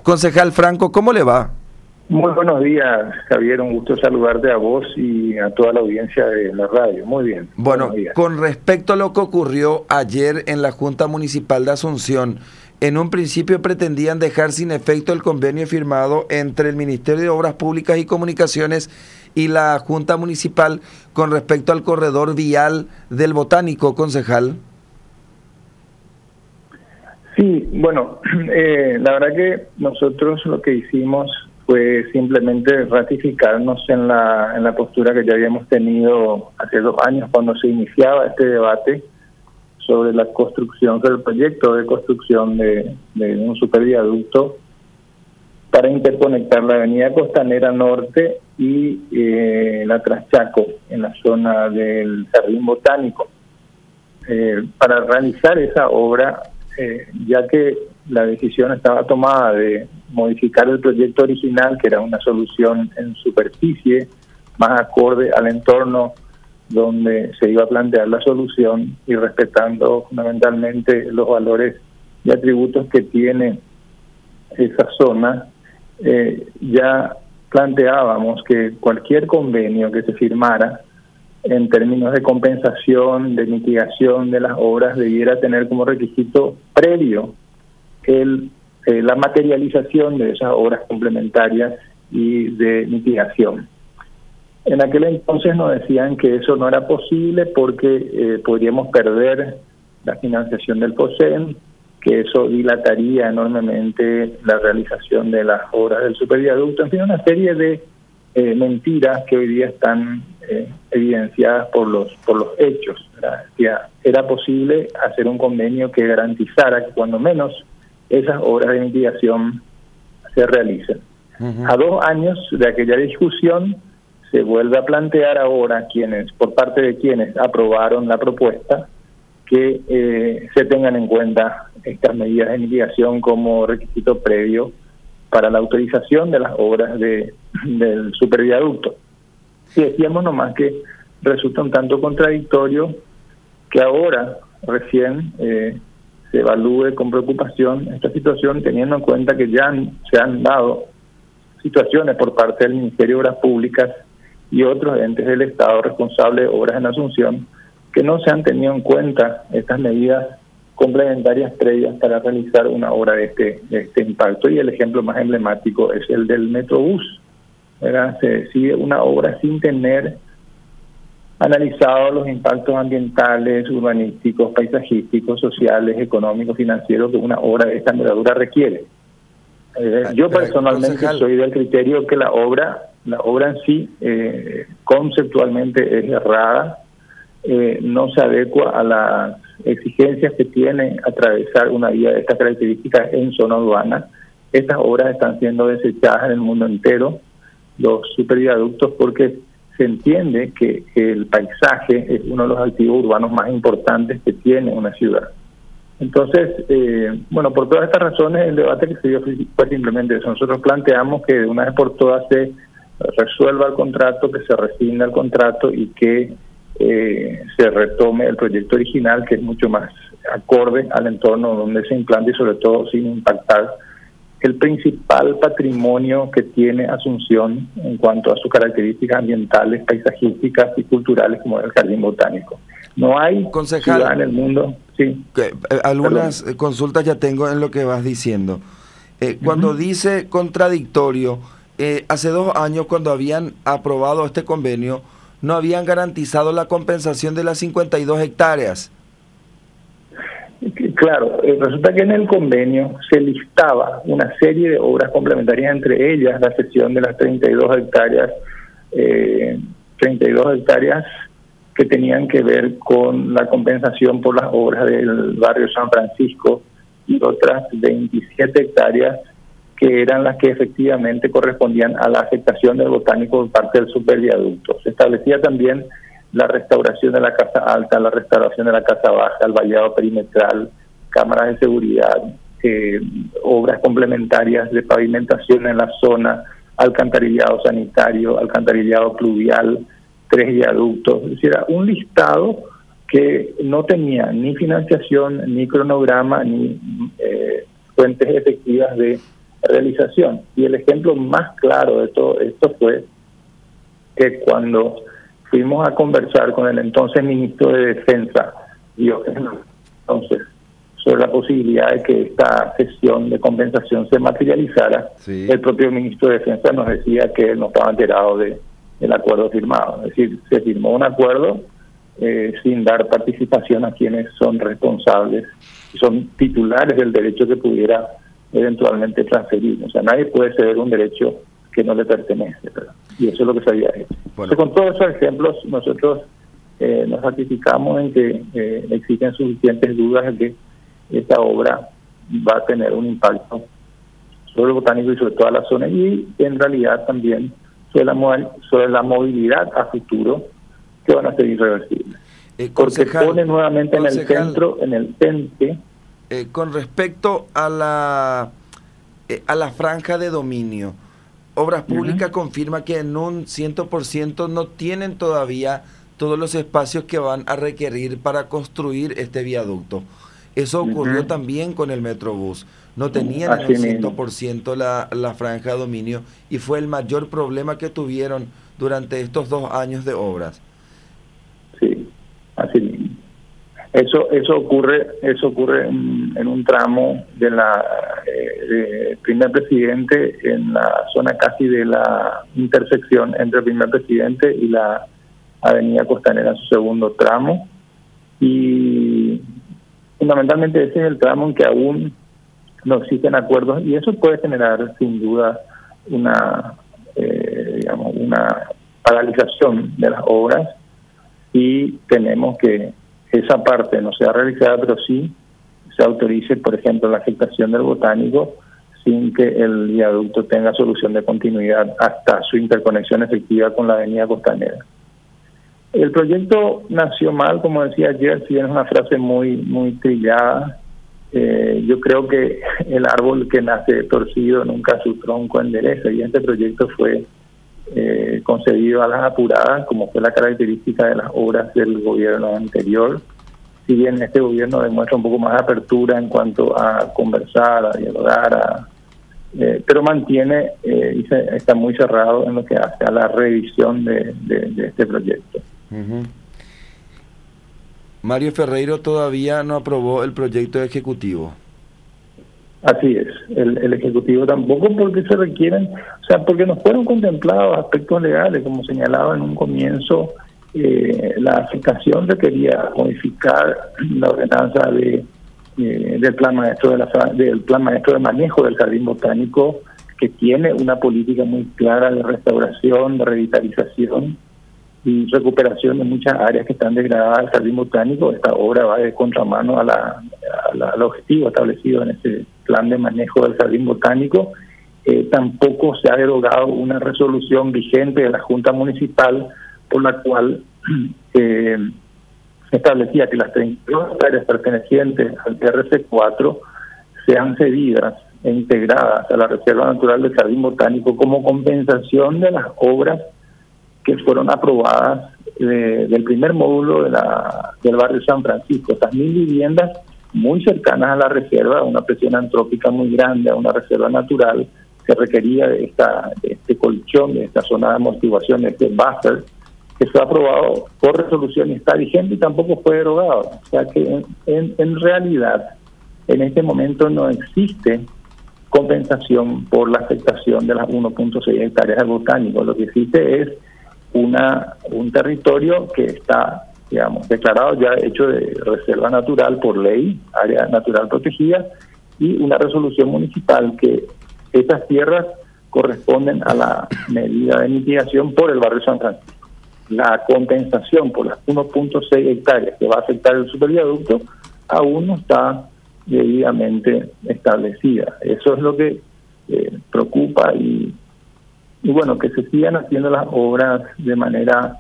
Concejal Franco, ¿cómo le va? Muy buenos días, Javier, un gusto saludarte a vos y a toda la audiencia de la radio. Muy bien. Bueno, con respecto a lo que ocurrió ayer en la Junta Municipal de Asunción, en un principio pretendían dejar sin efecto el convenio firmado entre el Ministerio de Obras Públicas y Comunicaciones y la Junta Municipal con respecto al corredor vial del Botánico, concejal. Sí, bueno, la verdad que nosotros lo que hicimos fue simplemente ratificarnos en la postura que ya habíamos tenido hace 2 años cuando se iniciaba este debate sobre la construcción, sobre el proyecto de construcción de un superviaducto para interconectar la avenida Costanera Norte y la Traschaco en la zona del Jardín Botánico. Para realizar esa obra, ya que la decisión estaba tomada de modificar el proyecto original, que era una solución en superficie, más acorde al entorno donde se iba a plantear la solución y respetando fundamentalmente los valores y atributos que tiene esa zona, ya planteábamos que cualquier convenio que se firmara en términos de compensación, de mitigación de las obras, debiera tener como requisito previo la materialización de esas obras complementarias y de mitigación. En aquel entonces nos decían que eso no era posible porque podríamos perder la financiación del POSEN, que eso dilataría enormemente la realización de las obras del superviaducto, en fin, una serie de mentiras que hoy día están evidenciadas por los hechos. Era posible hacer un convenio que garantizara que cuando menos esas obras de mitigación se realicen. A 2 años de aquella discusión se vuelve a plantear ahora por parte de quienes aprobaron la propuesta que se tengan en cuenta estas medidas de mitigación como requisito previo para la autorización de las obras del superviaducto. Y decíamos nomás que resulta un tanto contradictorio que ahora recién se evalúe con preocupación esta situación, teniendo en cuenta que ya se han dado situaciones por parte del Ministerio de Obras Públicas y otros entes del Estado responsables de obras en Asunción, que no se han tenido en cuenta estas medidas complementarias previas para realizar una obra de este impacto. Y el ejemplo más emblemático es el del Metrobús, ¿verdad? Se decide una obra sin tener analizado los impactos ambientales, urbanísticos, paisajísticos, sociales, económicos, financieros que una obra de esta envergadura requiere. Yo personalmente soy del criterio que la obra en sí conceptualmente es errada, no se adecua a las exigencias que tiene atravesar una vía de estas características en zona urbana. Estas obras están siendo desechadas en el mundo entero, los superviaductos, porque se entiende que el paisaje es uno de los activos urbanos más importantes que tiene una ciudad. Entonces, por todas estas razones, el debate que se dio fue simplemente eso. Nosotros planteamos que de una vez por todas se resuelva el contrato, que se rescinda el contrato y que se retome el proyecto original, que es mucho más acorde al entorno donde se implanta y sobre todo sin impactar el principal patrimonio que tiene Asunción en cuanto a sus características ambientales, paisajísticas y culturales, como el Jardín Botánico. No hay ciudad en el mundo. Sí. Algunas consultas ya tengo en lo que vas diciendo. Cuando dice contradictorio, hace 2 años cuando habían aprobado este convenio, no habían garantizado la compensación de las 52 hectáreas. Claro, resulta que en el convenio se listaba una serie de obras complementarias, entre ellas la cesión de las 32 hectáreas que tenían que ver con la compensación por las obras del barrio San Francisco y otras 27 hectáreas que eran las que efectivamente correspondían a la afectación del Botánico por parte del superviaducto. Se establecía también la restauración de la Casa Alta, la restauración de la Casa Baja, el vallado perimetral, cámaras de seguridad, obras complementarias de pavimentación en la zona, alcantarillado sanitario, alcantarillado pluvial, 3 viaductos. Es decir, era un listado que no tenía ni financiación, ni cronograma, ni fuentes efectivas de realización. Y el ejemplo más claro de todo esto fue que cuando fuimos a conversar con el entonces ministro de Defensa, entonces, sobre la posibilidad de que esta sesión de compensación se materializara, sí, el propio ministro de Defensa nos decía que él no estaba enterado del acuerdo firmado. Es decir, se firmó un acuerdo sin dar participación a quienes son responsables, son titulares del derecho que pudiera eventualmente transferir. O sea, nadie puede ceder un derecho que no le pertenece, ¿verdad? Y eso es lo que se había hecho. Bueno. Entonces, con todos esos ejemplos, nosotros nos ratificamos en que existen suficientes dudas de que esta obra va a tener un impacto sobre el botánico y sobre toda la zona, y en realidad también sobre la movilidad a futuro, que van a ser irreversibles. Porque pone nuevamente en el centro, en el ente. Con respecto a la franja de dominio, Obras Públicas confirma que en un 100% no tienen todavía todos los espacios que van a requerir para construir este viaducto. Eso ocurrió también con el Metrobús. No tenían en un 100% la franja de dominio, y fue el mayor problema que tuvieron durante estos 2 años de obras. Sí, así mismo. Eso ocurre en un tramo de Primer Presidente, en la zona casi de la intersección entre Primer Presidente y la Avenida Costanera, en su segundo tramo, y fundamentalmente ese es el tramo en que aún no existen acuerdos, y eso puede generar sin duda una paralización de las obras, y tenemos que esa parte no sea realizada, pero sí se autorice, por ejemplo, la afectación del botánico sin que el viaducto tenga solución de continuidad hasta su interconexión efectiva con la avenida Costanera. El proyecto nació mal, como decía ayer, si bien es una frase muy trillada. Yo creo que el árbol que nace torcido nunca su tronco endereza, y este proyecto fue concebido a las apuradas, como fue la característica de las obras del gobierno anterior. Si bien este gobierno demuestra un poco más de apertura en cuanto a conversar, a dialogar, pero mantiene y está muy cerrado en lo que hace a la revisión de este proyecto. Mario Ferreiro todavía no aprobó el proyecto ejecutivo. Así es, el Ejecutivo tampoco, porque se requieren, porque no fueron contemplados aspectos legales, como señalaba en un comienzo. La afectación requería modificar la ordenanza del plan maestro de manejo del jardín botánico, que tiene una política muy clara de restauración, de revitalización y recuperación de muchas áreas que están degradadas del jardín botánico. Esta obra va de contramano al objetivo establecido en ese plan de manejo del jardín botánico. Tampoco se ha derogado una resolución vigente de la Junta Municipal, por la cual se establecía que las 32 hectáreas pertenecientes al TRC4 sean cedidas e integradas a la Reserva Natural del Jardín Botánico como compensación de las obras que fueron aprobadas del primer módulo del barrio San Francisco. Estas 1.000 viviendas muy cercanas a la reserva, a una presión antrópica muy grande, a una reserva natural, que requería de este colchón, de esta zona de amortiguación, de este buffer, que fue aprobado por resolución y está vigente y tampoco fue derogado. O sea que en realidad en este momento no existe compensación por la afectación de las 1.6 hectáreas al botánico. Lo que existe es un territorio que está, declarado ya hecho de reserva natural por ley, área natural protegida, y una resolución municipal que estas tierras corresponden a la medida de mitigación por el barrio San Francisco. La compensación por las 1.6 hectáreas que va a afectar el superviaducto aún no está debidamente establecida. Eso es lo que preocupa, y bueno, que se sigan haciendo las obras de manera,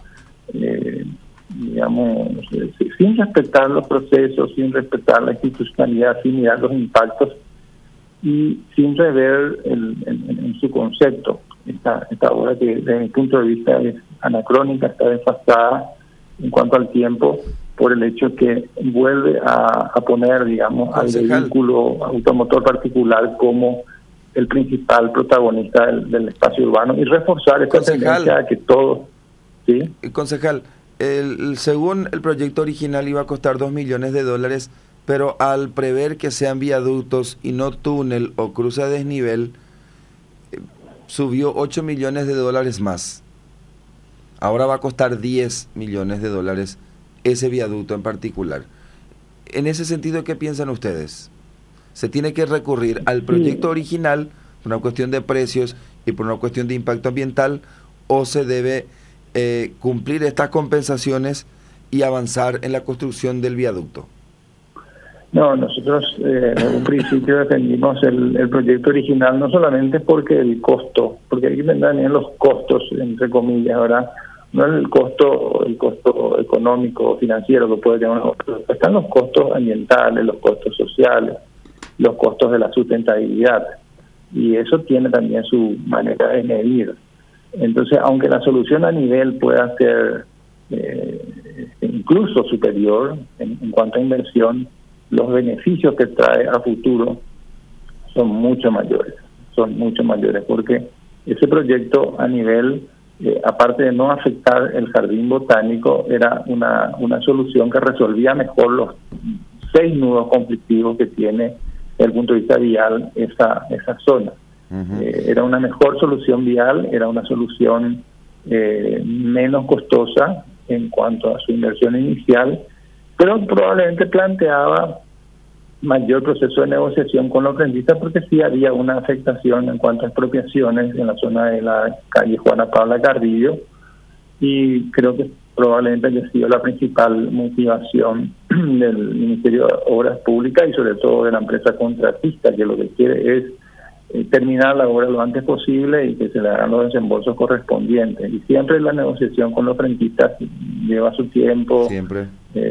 sin respetar los procesos, sin respetar la institucionalidad, sin mirar los impactos y sin rever en su concepto. Esta obra, que desde mi punto de vista es anacrónica, está desfasada en cuanto al tiempo, por el hecho que vuelve a poner, al vehículo automotor particular como el principal protagonista del espacio urbano y reforzar esta tendencia a que todos... ¿Sí? Concejal, según el proyecto original iba a costar $2 millones, pero al prever que sean viaductos y no túnel o cruce a desnivel, subió $8 millones más. Ahora va a costar $10 millones ese viaducto en particular. En ese sentido, ¿qué piensan ustedes? ¿Se tiene que recurrir al proyecto original por una cuestión de precios y por una cuestión de impacto ambiental, o se debe cumplir estas compensaciones y avanzar en la construcción del viaducto? No, nosotros en un principio defendimos el proyecto original, no solamente porque el costo, porque hay que ver también los costos, entre comillas, ¿verdad? No es el costo económico, financiero que puede tener, están los costos ambientales, los costos sociales, los costos de la sustentabilidad, y eso tiene también su manera de medir. Entonces, aunque la solución a nivel pueda ser incluso superior en cuanto a inversión, los beneficios que trae a futuro son mucho mayores, porque ese proyecto a nivel, aparte de no afectar el jardín botánico, era una solución que resolvía mejor los 6 nudos conflictivos que tiene desde el punto de vista vial esa zona. Era una mejor solución vial, era una solución menos costosa en cuanto a su inversión inicial, pero probablemente planteaba mayor proceso de negociación con los rentistas, porque sí había una afectación en cuanto a expropiaciones en la zona de la calle Juana Paula Carrillo, y creo que probablemente haya sido la principal motivación del Ministerio de Obras Públicas y sobre todo de la empresa contratista, que lo que quiere es terminar la obra lo antes posible y que se le hagan los desembolsos correspondientes. Y siempre la negociación con los rentistas lleva su tiempo. Siempre.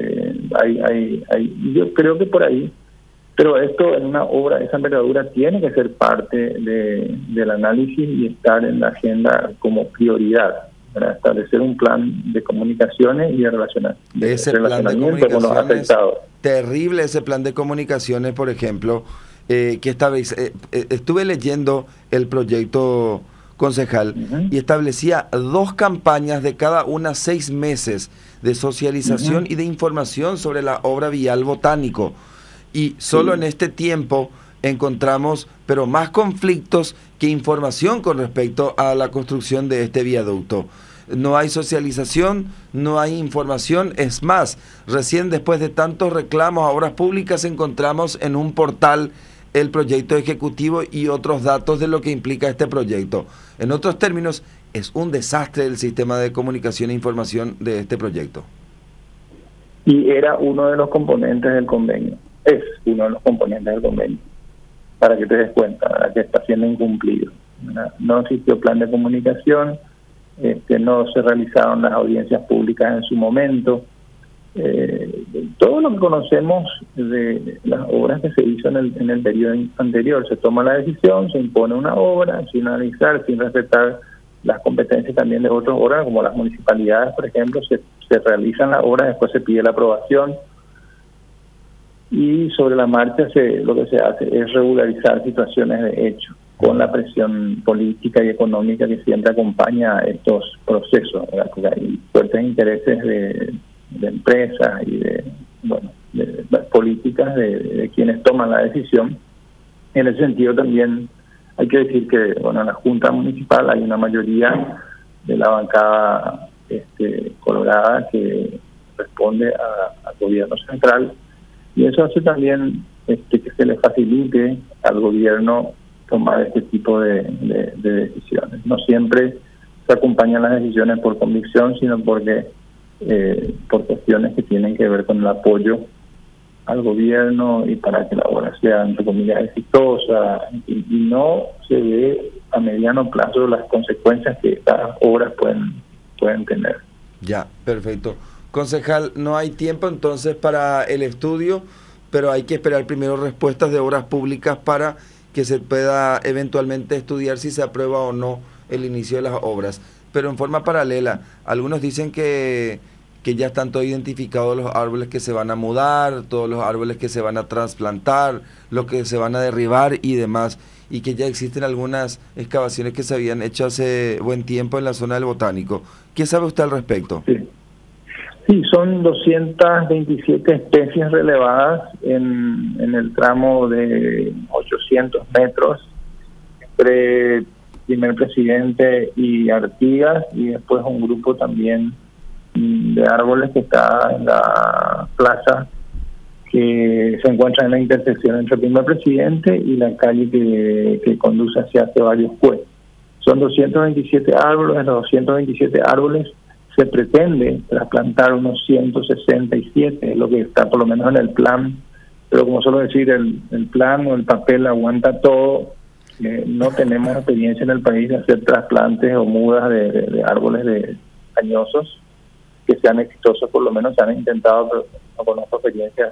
Yo creo que por ahí, pero esto en una obra de esa envergadura tiene que ser parte del análisis y estar en la agenda como prioridad, para establecer un plan de comunicaciones y de relacionamiento con los afectados. Terrible ese plan de comunicaciones, por ejemplo, que estuve leyendo el proyecto, concejal, y establecía 2 campañas de cada una 6 meses de socialización y de información sobre la obra vial botánico, y solo en este tiempo encontramos pero más conflictos que información con respecto a la construcción de este viaducto. No hay socialización, no hay información. Es más, recién después de tantos reclamos a obras públicas encontramos en un portal el proyecto ejecutivo y otros datos de lo que implica este proyecto. En otros términos, es un desastre el sistema de comunicación e información de este proyecto. Y era uno de los componentes del convenio. Es uno de los componentes del convenio, para que te des cuenta, ¿verdad?, que está siendo incumplido. No existió plan de comunicación, no se realizaron las audiencias públicas en su momento. Todo lo que conocemos de las obras que se hizo en el periodo anterior, se toma la decisión, se impone una obra sin analizar, sin respetar las competencias también de otros órganos, como las municipalidades, por ejemplo, se realizan las obras, después se pide la aprobación, y sobre la marcha lo que se hace es regularizar situaciones de hecho, con la presión política y económica que siempre acompaña estos procesos, ¿verdad? Porque hay fuertes intereses de empresas y de políticas de quienes toman la decisión. En ese sentido también hay que decir que en la Junta Municipal hay una mayoría de la bancada colorada que responde al gobierno central, y eso hace también que se le facilite al gobierno tomar este tipo de decisiones. No siempre se acompañan las decisiones por convicción, sino por cuestiones que tienen que ver con el apoyo al gobierno y para que la obra sea, entre comillas, exitosa, y no se ve a mediano plazo las consecuencias que estas obras pueden tener. Ya, perfecto. Concejal, no hay tiempo entonces para el estudio, pero hay que esperar primero respuestas de obras públicas para que se pueda eventualmente estudiar si se aprueba o no el inicio de las obras. Pero en forma paralela, algunos dicen que ya están todos identificados los árboles que se van a mudar, todos los árboles que se van a trasplantar, los que se van a derribar y demás. y que ya existen algunas excavaciones que se habían hecho hace buen tiempo en la zona del Botánico. ¿Qué sabe usted al respecto? Sí. Sí, son 227 especies relevadas en el tramo de 800 metros entre primer presidente y Artigas, y después un grupo también de árboles que está en la plaza que se encuentra en la intersección entre primer presidente y la calle que conduce hacia Ceballos Cue. Son 227 árboles. De los 227 árboles se pretende trasplantar unos 167, es lo que está por lo menos en el plan, pero como suelo decir, el plan o el papel aguanta todo. No tenemos experiencia en el país de hacer trasplantes o mudas de árboles añosos que sean exitosos, por lo menos se han intentado, pero no conozco experiencia.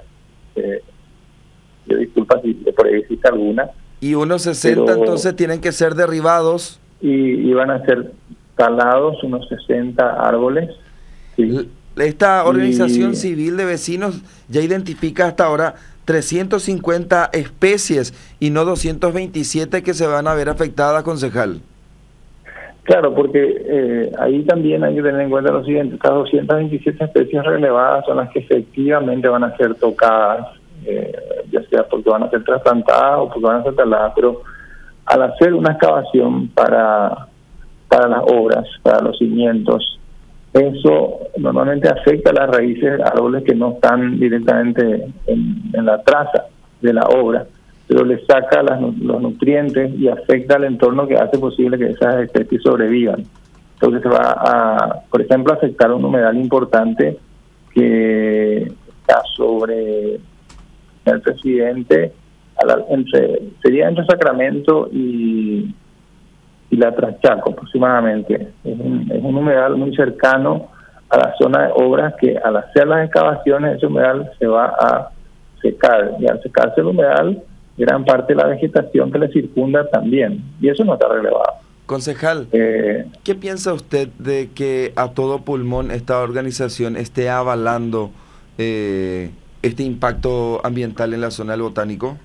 Yo disculpa si por ahí existe alguna. Y unos 60 entonces tienen que ser derribados. Y van a ser talados unos 60 árboles. Sí. Esta organización civil de vecinos ya identifica hasta ahora 350 especies y no 227 que se van a ver afectadas, concejal. Claro, porque ahí también hay que tener en cuenta lo siguiente: estas 227 especies relevadas son las que efectivamente van a ser tocadas, ya sea porque van a ser trasplantadas o porque van a ser taladas, pero al hacer una excavación para las obras, para los cimientos, eso normalmente afecta a las raíces de árboles que no están directamente en la traza de la obra, pero le saca los nutrientes y afecta al entorno, que hace posible que esas especies sobrevivan. Entonces se va a, por ejemplo, afectar un humedal importante que está sobre el presidente, sería entre Sacramento y la Traschaco aproximadamente. Es un humedal muy cercano a la zona de obras, que al hacer las excavaciones ese humedal se va a secar, y al secarse el humedal, gran parte de la vegetación que le circunda también, y eso no está relevado. Concejal, ¿qué piensa usted de que a todo pulmón esta organización esté avalando este impacto ambiental en la zona del Botánico?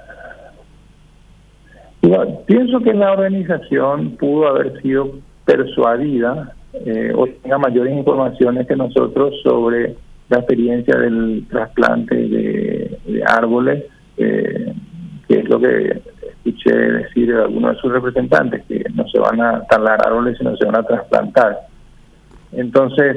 Bueno, pienso que la organización pudo haber sido persuadida o tenga mayores informaciones que nosotros sobre la experiencia del trasplante de árboles, que es lo que escuché decir de algunos de sus representantes, que no se van a talar árboles, sino se van a trasplantar. Entonces,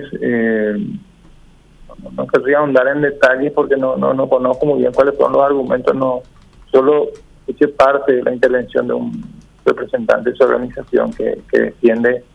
no querría ahondar en detalles porque no conozco muy bien cuáles son los argumentos, no solo escuché parte de la intervención de un representante de su organización que defiende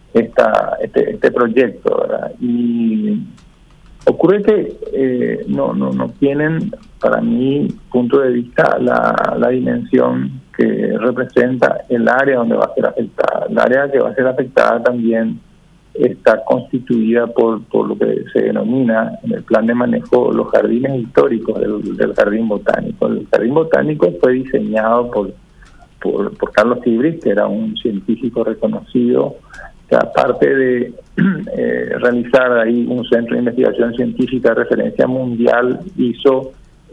este proyecto, ¿verdad? Y ocurre que no tienen, para mi punto de vista, la dimensión que representa el área donde va a ser afectada. El área que va a ser afectada también está constituida por lo que se denomina en el plan de manejo los jardines históricos del jardín botánico. El jardín botánico fue diseñado por Carlos Tibris, que era un científico reconocido, que aparte de realizar ahí un centro de investigación científica de referencia mundial, hizo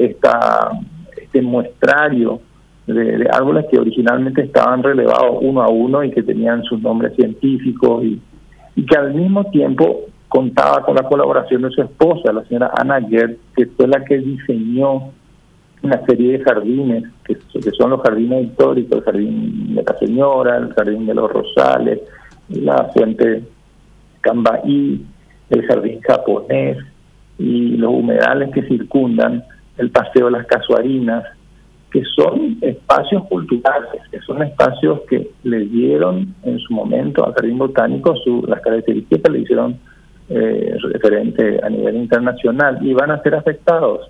este muestrario de árboles que originalmente estaban relevados uno a uno y que tenían sus nombres científicos, y que al mismo tiempo contaba con la colaboración de su esposa, la señora Ana Gerd, que fue la que diseñó una serie de jardines, que son los jardines históricos: el jardín de la Señora, el jardín de los Rosales, la fuente Cambaí, el jardín japonés y los humedales que circundan el paseo de las Casuarinas, que son espacios culturales, que son espacios que le dieron en su momento al jardín botánico las características que le hicieron referente a nivel internacional, y van a ser afectados,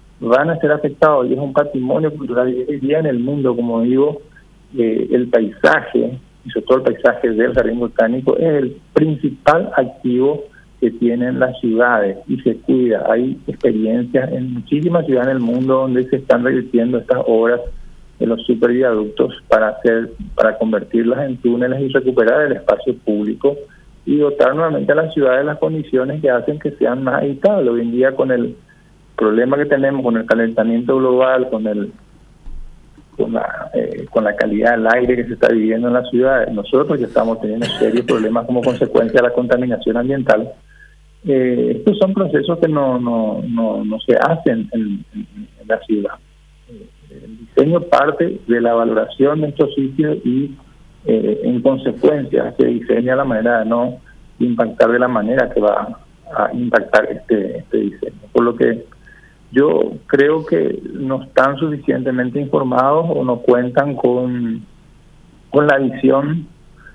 y es un patrimonio cultural. Y hoy día en el mundo, como digo, el paisaje, y sobre todo el paisaje del jardín botánico, es el principal activo que tienen las ciudades, y se cuida. Hay experiencias en muchísimas ciudades del mundo donde se están revirtiendo estas obras de los superviaductos para convertirlas en túneles y recuperar el espacio público y dotar nuevamente a las ciudades las condiciones que hacen que sean más habitables. Hoy en día, con el problema que tenemos con el calentamiento global, con con la calidad del aire que se está viviendo en la ciudad. Nosotros ya estamos teniendo serios problemas como consecuencia de la contaminación ambiental. Estos son procesos que no se hacen en la ciudad. El diseño parte de la valoración de estos sitios y en consecuencia se diseña la manera de no impactar de la manera que va a impactar este diseño. Por lo que yo creo que no están suficientemente informados o no cuentan con la visión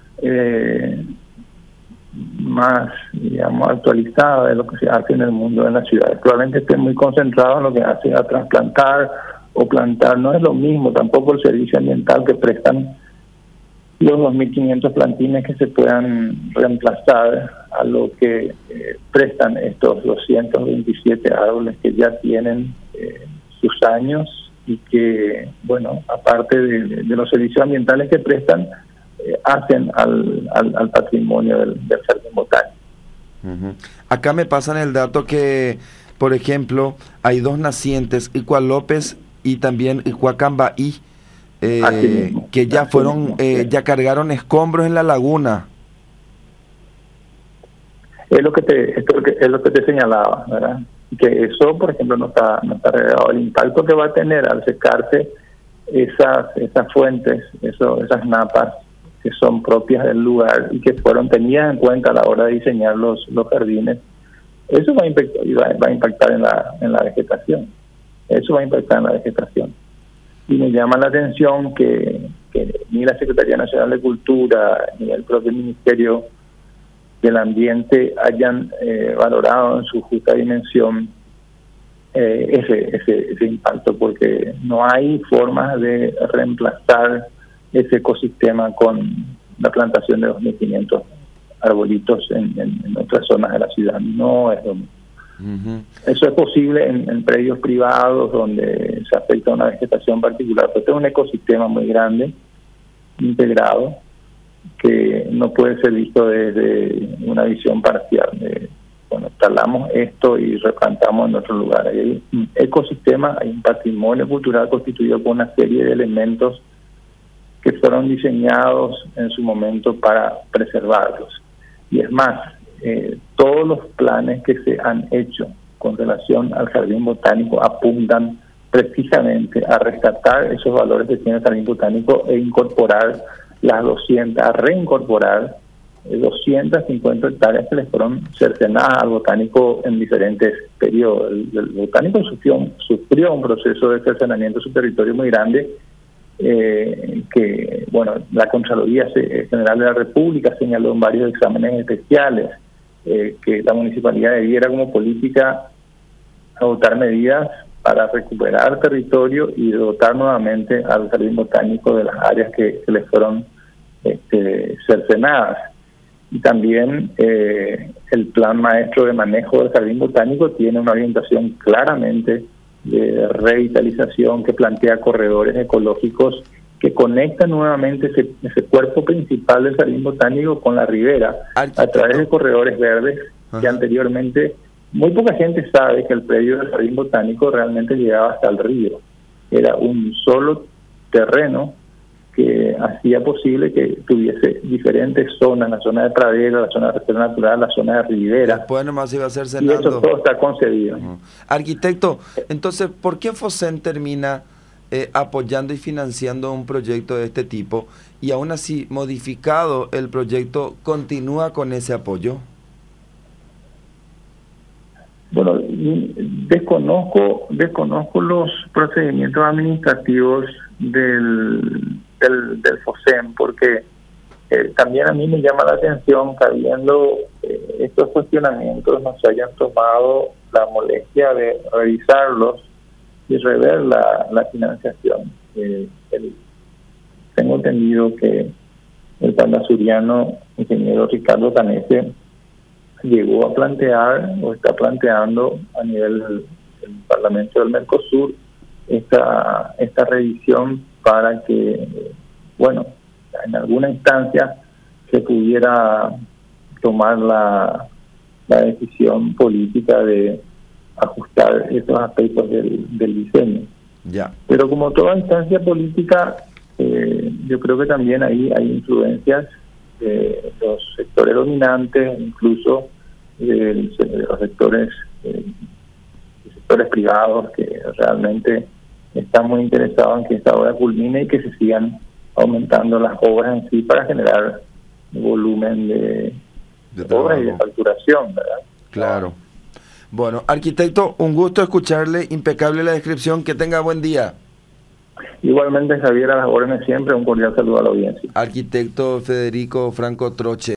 más, digamos, actualizada de lo que se hace en el mundo de las ciudades. Probablemente estén muy concentrados en lo que hace a trasplantar o plantar. No es lo mismo tampoco el servicio ambiental que prestan los 2.500 plantines que se puedan reemplazar a lo que prestan estos 227 árboles que ya tienen sus años y que, bueno, aparte de los servicios ambientales que prestan, hacen al patrimonio del jardín botánico. Uh-huh. Acá me pasan el dato que, por ejemplo, hay 2 nacientes, Icua López y también Icua Cambaí, que ya fueron, ya cargaron escombros en la laguna. Es lo que te señalaba, ¿verdad? Que eso, por ejemplo, no está regado. El impacto que va a tener al secarse esas fuentes, esas napas que son propias del lugar y que fueron tenidas en cuenta a la hora de diseñar los jardines, eso va a impactar en la vegetación. Eso va a impactar en la vegetación. Y me llama la atención que ni la Secretaría Nacional de Cultura ni el propio Ministerio del Ambiente hayan valorado en su justa dimensión ese impacto, porque no hay formas de reemplazar ese ecosistema con la plantación de 2.500 arbolitos en otras zonas de la ciudad. No es lo mismo. Uh-huh. Eso es posible en predios privados donde se afecta una vegetación particular, pero este es un ecosistema muy grande, integrado, que no puede ser visto desde una visión parcial de, bueno, talamos esto y replantamos en otro lugar. Hay un ecosistema, hay un patrimonio cultural constituido por una serie de elementos que fueron diseñados en su momento para preservarlos. Y es más, todos los planes que se han hecho con relación al jardín botánico apuntan precisamente a rescatar esos valores que tiene el jardín botánico e incorporar a reincorporar 250 hectáreas que les fueron cercenadas al botánico en diferentes periodos. El botánico sufrió un proceso de cercenamiento de su territorio muy grande, que, bueno, la Contraloría General de la República señaló en varios exámenes especiales que la municipalidad debiera como política adoptar medidas para recuperar territorio y dotar nuevamente al jardín botánico de las áreas que les fueron cercenadas. Y también el plan maestro de manejo del jardín botánico tiene una orientación claramente de revitalización que plantea corredores ecológicos que conectan nuevamente ese cuerpo principal del jardín botánico con la ribera a través de corredores verdes. Ajá. Que anteriormente muy poca gente sabe que el predio del jardín botánico realmente llegaba hasta el río. Era un solo terreno que hacía posible que tuviese diferentes zonas, la zona de pradera, la zona de reserva natural, la zona de ribera. Después nomás iba a ser y cenando. eso todo está concebido. Arquitecto, entonces, ¿por qué FOSEN termina apoyando y financiando un proyecto de este tipo y aún así modificado el proyecto continúa con ese apoyo? Bueno, desconozco los procedimientos administrativos del FOSEN, porque también a mí me llama la atención que habiendo estos cuestionamientos no se hayan tomado la molestia de revisarlos y rever la financiación. Tengo entendido que el pandazuriano ingeniero Ricardo Canese llegó a plantear o está planteando a nivel del Parlamento del Mercosur esta revisión para que, bueno, en alguna instancia se pudiera tomar la decisión política de ajustar estos aspectos del diseño. Ya. Pero como toda instancia política, yo creo que también ahí hay influencias de los sectores dominantes, incluso de los sectores privados que realmente están muy interesados en que esta obra culmine y que se sigan aumentando las obras en sí para generar volumen de obras y de facturación, ¿verdad? Claro. Bueno, arquitecto, un gusto escucharle, impecable la descripción, que tenga buen día. Igualmente, Javier, a las órdenes siempre, un cordial saludo a la audiencia. Arquitecto Federico Franco Troche.